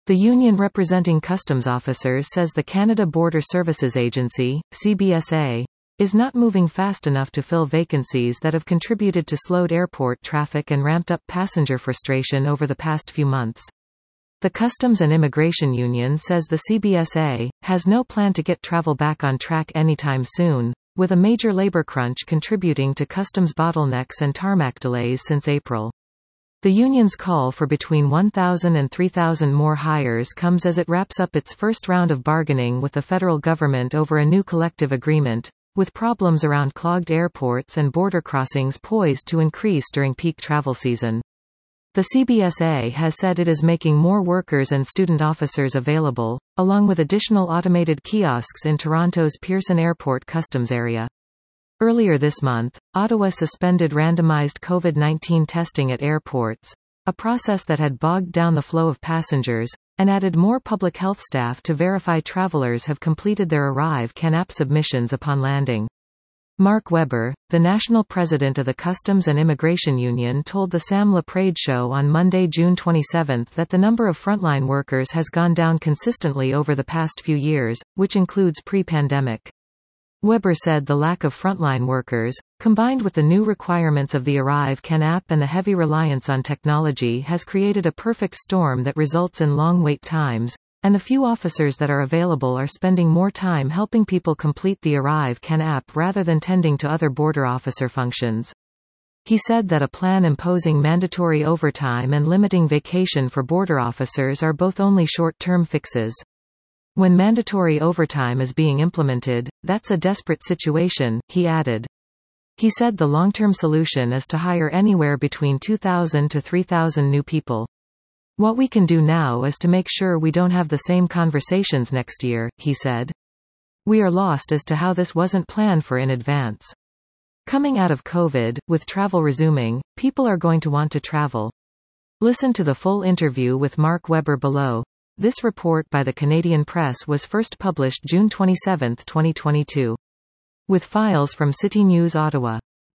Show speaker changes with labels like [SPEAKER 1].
[SPEAKER 1] The union representing customs officers says the Canada Border Services Agency, CBSA, is not moving fast enough to fill vacancies that have contributed to slowed airport traffic and ramped up passenger frustration over the past few months. The Customs and Immigration Union says the CBSA has no plan to get travel back on track anytime soon, with a major labor crunch contributing to customs bottlenecks and tarmac delays since April. The union's call for between 1,000 and 3,000 more hires comes as it wraps up its first round of bargaining with the federal government over a new collective agreement, with problems around clogged airports and border crossings poised to increase during peak travel season. The CBSA has said it is making more workers and student officers available, along with additional automated kiosks in Toronto's Pearson Airport customs area. Earlier this month, Ottawa suspended randomized COVID-19 testing at airports, a process that had bogged down the flow of passengers, and added more public health staff to verify travelers have completed their Arrive Can app submissions upon landing. Mark Weber, the national president of the Customs and Immigration Union, told the Sam LaPrade Show on Monday, June 27 that the number of frontline workers has gone down consistently over the past few years, which includes pre-pandemic. Weber said the lack of frontline workers, combined with the new requirements of the Arrive Can app and the heavy reliance on technology, has created a perfect storm that results in long wait times, and the few officers that are available are spending more time helping people complete the Arrive Can app rather than tending to other border officer functions. He said that a plan imposing mandatory overtime and limiting vacation for border officers are both only short-term fixes. When mandatory overtime is being implemented, that's a desperate situation, he added. He said the long-term solution is to hire anywhere between 2,000 to 3,000 new people. What we can do now is to make sure we don't have the same conversations next year, he said. We are lost as to how this wasn't planned for in advance. Coming out of COVID, with travel resuming, people are going to want to travel. Listen to the full interview with Mark Weber below. This report by the Canadian Press was first published June 27, 2022. With files from City News Ottawa.